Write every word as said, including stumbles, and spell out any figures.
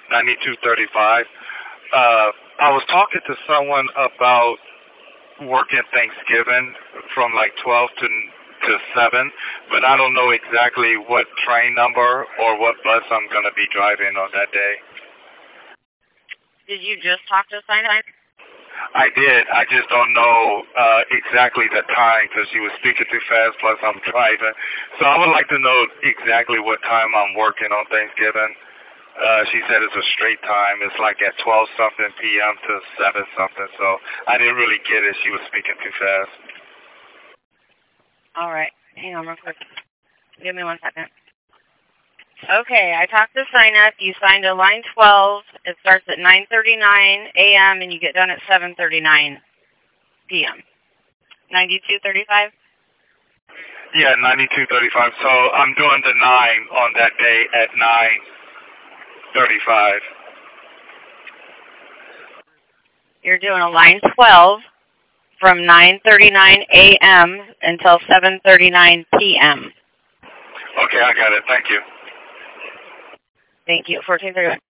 ninety-two thirty-five. Uh, I was talking to someone about working Thanksgiving from like twelve to to seven, but I don't know exactly what train number or what bus I'm going to be driving on that day. Did you just talk to Sinai? I did. I just don't know uh, exactly the time because she was speaking too fast, plus I'm driving. So I would like to know exactly what time I'm working on Thanksgiving. Uh, she said it's a straight time. It's like at twelve something p m to seven something. So I didn't really get it. She was speaking too fast. All right. Hang on real quick. Give me one second. Okay, I talked to sign up. You signed a line twelve. It starts at nine thirty-nine a m and you get done at seven thirty-nine p m ninety-two thirty-five? Yeah, ninety-two thirty-five. So I'm doing the nine on that day at nine thirty-five. You're doing a line twelve from nine thirty-nine a m until seven thirty-nine p m Okay, I got it. Thank you. Thank you. fourteen thirty-one.